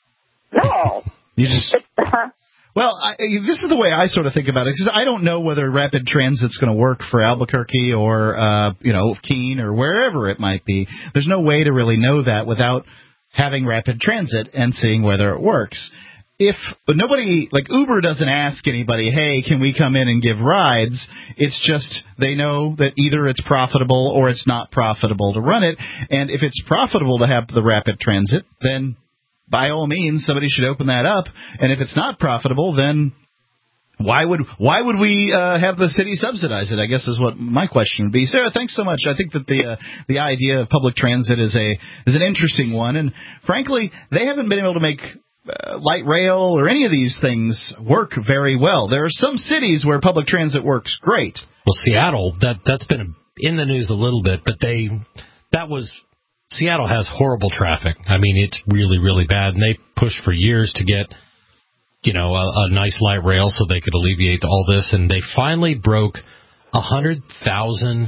No. You just... Uh-huh. Well, I, this is the way I sort of think about it, because I don't know whether rapid transit's going to work for Albuquerque or, uh, you know, Keene or wherever it might be. There's no way to really know that without having rapid transit and seeing whether it works. If but nobody, like Uber doesn't ask anybody, hey, can we come in and give rides? It's just they know that either it's profitable or it's not profitable to run it. And if it's profitable to have the rapid transit, then by all means, somebody should open that up. And if it's not profitable, then why would why would we uh, have the city subsidize it? I guess is what my question would be. Sarah, thanks so much. I think that the uh, the idea of public transit is a is an interesting one, and frankly, they haven't been able to make uh, light rail or any of these things work very well. There are some cities where public transit works great. Well, Seattle, that that's been in the news a little bit, but they that was. Seattle has horrible traffic. I mean, it's really, really bad, and they pushed for years to get, you know, a, a nice light rail so they could alleviate all this, and they finally broke one hundred thousand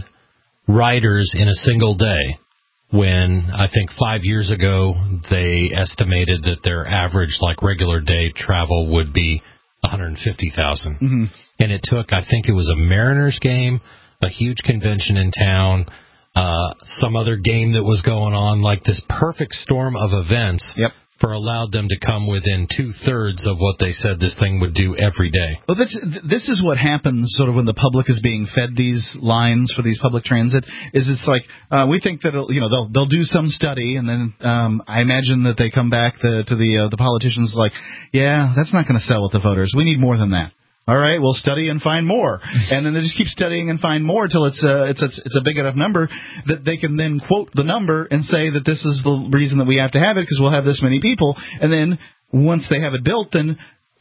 riders in a single day when I think five years ago they estimated that their average, like, regular day travel would be one hundred fifty thousand. Mm-hmm. And it took, I think it was a Mariners game, a huge convention in town, Uh, some other game that was going on, like this perfect storm of events yep. for allowed them to come within two-thirds of what they said this thing would do every day. Well, that's, this is what happens sort of when the public is being fed these lines for these public transit, is it's like, uh, we think that, it'll, you know, they'll they'll do some study, and then um, I imagine that they come back the, to the uh, the politicians like, yeah, that's not going to sell with the voters. We need more than that. All right, we'll study and find more, and then they just keep studying and find more till it's a it's a, it's a big enough number that they can then quote the number and say that this is the reason that we have to have it because we'll have this many people, and then once they have it built, then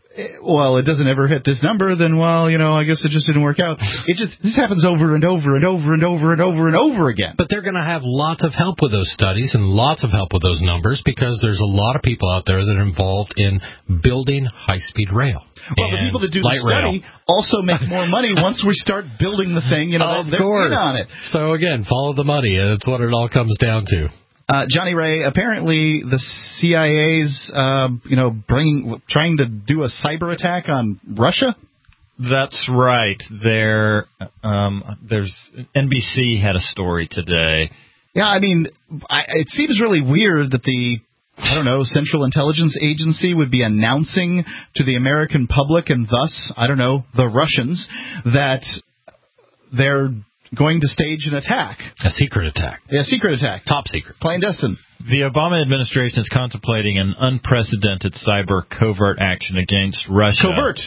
well, it doesn't ever hit this number, then well, you know, I guess it just didn't work out. It just this happens over and over and over and over and over and over again. But they're going to have lots of help with those studies and lots of help with those numbers because there's a lot of people out there that are involved in building high-speed rail. Well, the people that do the study rail. also make more money once we start building the thing. You know, of they're course. in on it. So again, follow the money, and it's what it all comes down to. Uh, Johnny Ray, apparently the C I A's, uh, you know, bringing, trying to do a cyber attack on Russia. That's right. There, um, there's N B C had a story today. Yeah, I mean, I, it seems really weird that the I don't know, Central Intelligence Agency would be announcing to the American public and thus, I don't know, the Russians, that they're going to stage an attack. A secret attack. Yeah, a secret attack. Top secret. Clandestine. The Obama administration is contemplating an unprecedented cyber covert action against Russia. Covert.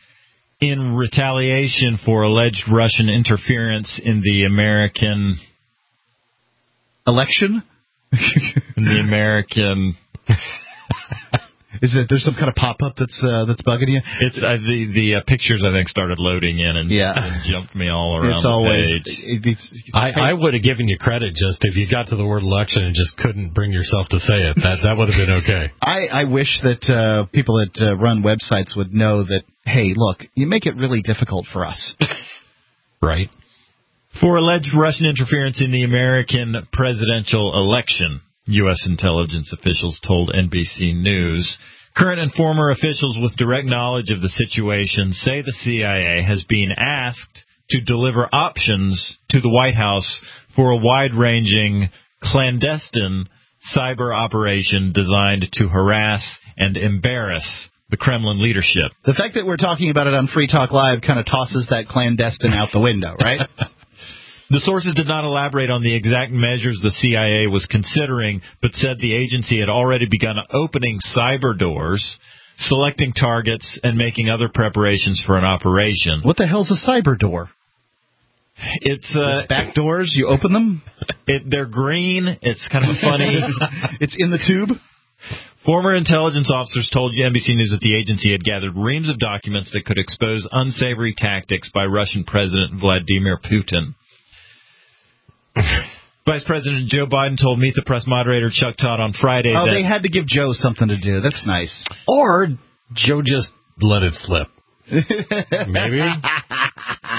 In retaliation for alleged Russian interference in the American election? in the American... Is it there's some kind of pop-up that's uh, that's bugging you? It's uh, the the uh, pictures I think started loading in and, yeah. and jumped me all around it's the always, page. It, it's, I, I would have given you credit just if you got to the word election and just couldn't bring yourself to say it. That that would have been okay. I, I wish that uh, people that uh, run websites would know that, hey, look, you make it really difficult for us. Right. For alleged Russian interference in the American presidential election, U S intelligence officials told N B C News. Current and former officials with direct knowledge of the situation say the C I A has been asked to deliver options to the White House for a wide-ranging, clandestine cyber operation designed to harass and embarrass the Kremlin leadership. The fact that we're talking about it on Free Talk Live kind of tosses that clandestine out the window, right? The sources did not elaborate on the exact measures the C I A was considering, but said the agency had already begun opening cyber doors, selecting targets, and making other preparations for an operation. What the hell's a cyber door? It's uh, back doors. You open them. It, they're green. It's kind of funny. It's in the tube. Former intelligence officers told N B C News that the agency had gathered reams of documents that could expose unsavory tactics by Russian President Vladimir Putin. Vice President Joe Biden told Meet the Press moderator Chuck Todd on Friday oh, that... Oh, they had to give Joe something to do. That's nice. Or Joe just let it slip. Maybe.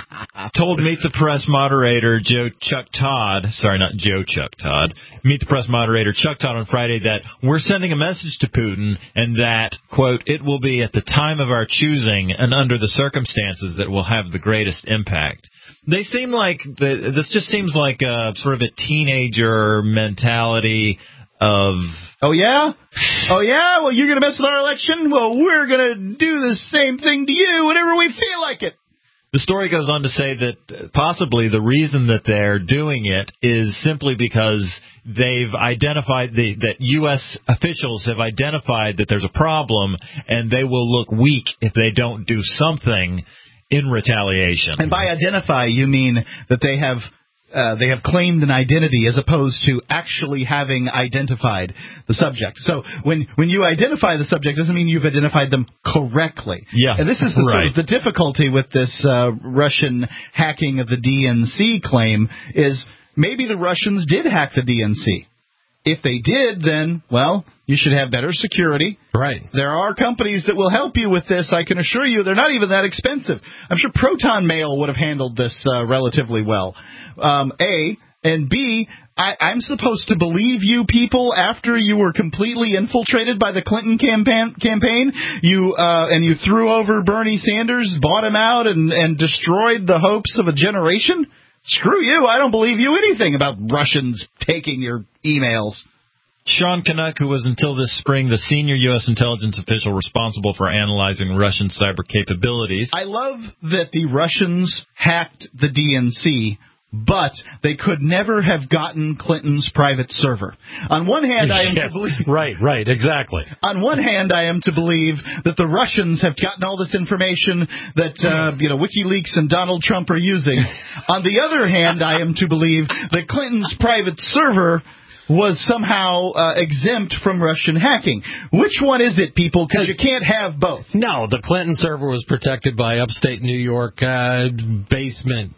told Meet the Press moderator Joe Chuck Todd, sorry, not Joe Chuck Todd, Meet the Press moderator Chuck Todd on Friday that we're sending a message to Putin and that, quote, it will be at the time of our choosing and under the circumstances that will have the greatest impact. They seem like, the, this just seems like a, sort of a teenager mentality of... Oh, yeah? Oh, yeah? Well, you're going to mess with our election? Well, we're going to do the same thing to you whenever we feel like it. The story goes on to say that possibly the reason that they're doing it is simply because they've identified the, that U S officials have identified that there's a problem, and they will look weak if they don't do something in retaliation. And by identify, you mean that they have uh, they have claimed an identity as opposed to actually having identified the subject. So when when you identify the subject, doesn't mean you've identified them correctly. Yeah, and this is the, right. sort of the difficulty with this uh, Russian hacking of the D N C claim is maybe the Russians did hack the D N C. If they did, then, well, you should have better security. Right. There are companies that will help you with this. I can assure you they're not even that expensive. I'm sure Proton Mail would have handled this uh, relatively well. Um, A, and B, I, I'm supposed to believe you people after you were completely infiltrated by the Clinton campaign, campaign you uh, and you threw over Bernie Sanders, bought him out, and, and destroyed the hopes of a generation? Screw you. I don't believe you anything about Russians taking your emails. Sean Canuck, who was until this spring the senior U S intelligence official responsible for analyzing Russian cyber capabilities. I love that the Russians hacked the D N C, but they could never have gotten Clinton's private server. On one hand, I am yes, to believe... Right, right, exactly. On one hand, I am to believe that the Russians have gotten all this information that, uh, you know, WikiLeaks and Donald Trump are using. On the other hand, I am to believe that Clinton's private server was somehow uh, exempt from Russian hacking. Which one is it, people? Because you can't have both. No, the Clinton server was protected by upstate New York uh, basement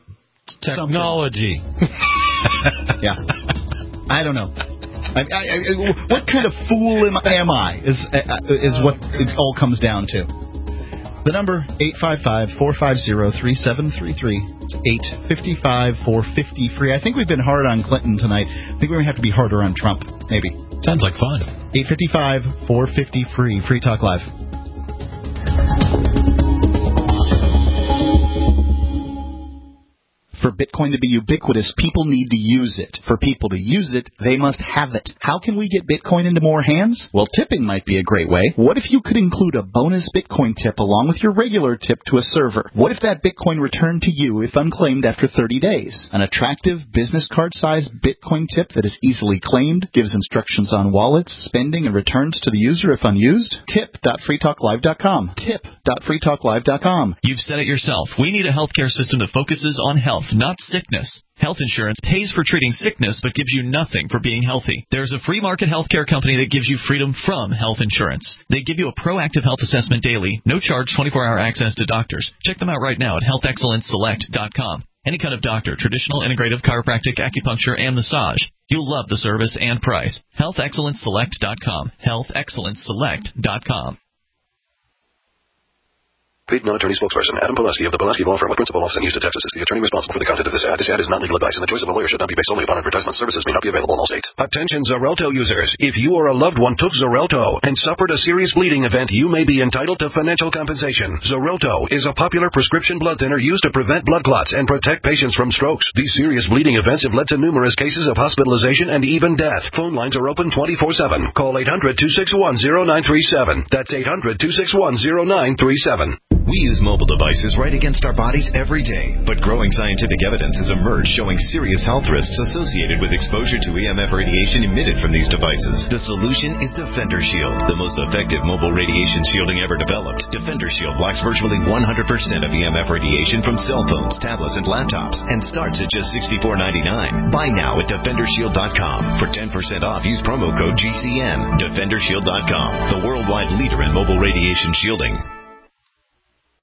technology. Yeah. I don't know. I, I, I, what kind of fool am, am I is, uh, is what it all comes down to. The number, eight five five, four five zero, three seven three three. It's eight five five, four five zero, free. I think we've been hard on Clinton tonight. I think we're going to have to be harder on Trump, maybe. Sounds like fun. eight five five, four five zero, free. Free Talk Live. For Bitcoin to be ubiquitous, people need to use it. For people to use it, they must have it. How can we get Bitcoin into more hands? Well, tipping might be a great way. What if you could include a bonus Bitcoin tip along with your regular tip to a server? What if that Bitcoin returned to you if unclaimed after thirty days? An attractive business card-sized Bitcoin tip that is easily claimed, gives instructions on wallets, spending, and returns to the user if unused? tip dot free talk live dot com. tip dot free talk live dot com. You've said it yourself. We need a healthcare system that focuses on health, not sickness. Health insurance pays for treating sickness but gives you nothing for being healthy. There's a free market healthcare company that gives you freedom from health insurance. They give you a proactive health assessment daily, no charge, twenty-four hour access to doctors. Check them out right now at health excellence select dot com. Any kind of doctor, traditional, integrative, chiropractic, acupuncture, and massage. You'll love the service and price. health excellence select dot com. health excellence select dot com. Paid non-attorney spokesperson Adam Pileski of the Pileski Law Firm with principal office in Houston, Texas is the attorney responsible for the content of this ad. This ad is not legal advice, and the choice of a lawyer should not be based solely upon advertisement. Services may not be available in all states. Attention Xarelto users. If you or a loved one took Xarelto and suffered a serious bleeding event, you may be entitled to financial compensation. Xarelto is a popular prescription blood thinner used to prevent blood clots and protect patients from strokes. These serious bleeding events have led to numerous cases of hospitalization and even death. Phone lines are open twenty-four seven. Call eight hundred, two six one, zero nine three seven. That's eight hundred, two six one, zero nine three seven. We use mobile devices right against our bodies every day, but growing scientific evidence has emerged showing serious health risks associated with exposure to E M F radiation emitted from these devices. The solution is Defender Shield, the most effective mobile radiation shielding ever developed. Defender Shield blocks virtually one hundred percent of E M F radiation from cell phones, tablets, and laptops, and starts at just sixty-four ninety-nine. Buy now at defender shield dot com. For ten percent off, use promo code G C N. defender shield dot com, the worldwide leader in mobile radiation shielding.